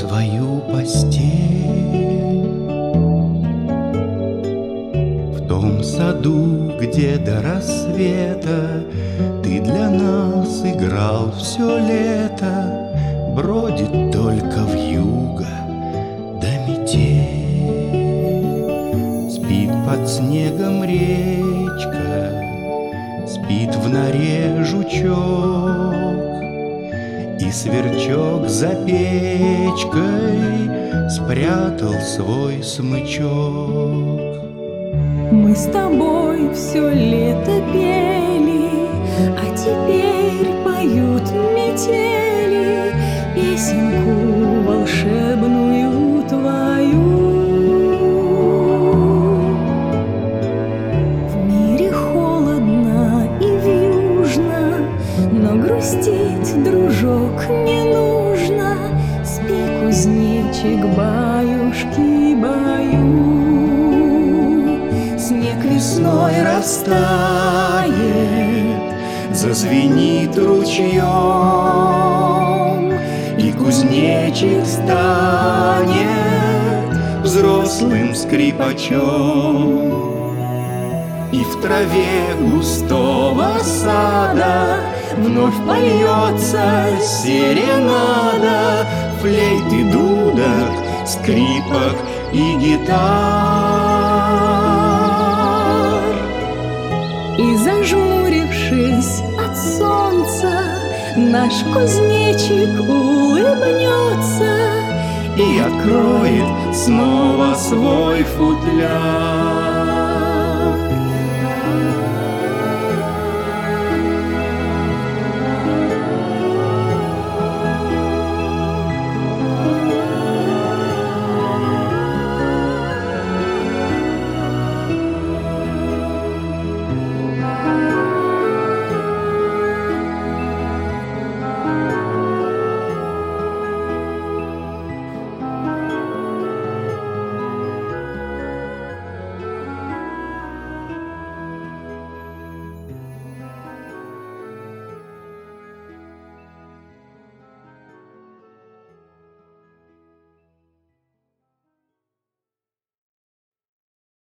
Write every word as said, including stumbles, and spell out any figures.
свою постель в том саду, где до рассвета ты для нас играл все лето. Бродит только вьюга да метель. Спит под снегом речка, спит в норе жучок, и сверчок за печкой спрятал свой смычок. Мы с тобой все лето пели, а теперь поют метели песенку волшебную твою. В мире холодно и вьюжно, но грустить, дружок, не нужно. Спи, кузнечик, баюшки, баю. Снег весной растает, зазвенит ручьем, и кузнечик станет взрослым скрипачом. И в траве густого сада вновь польется серенада флейт и дудок, скрипок и гитар. И зажмурившись от солнца, наш кузнечик улыбнется и откроет снова свой футляр.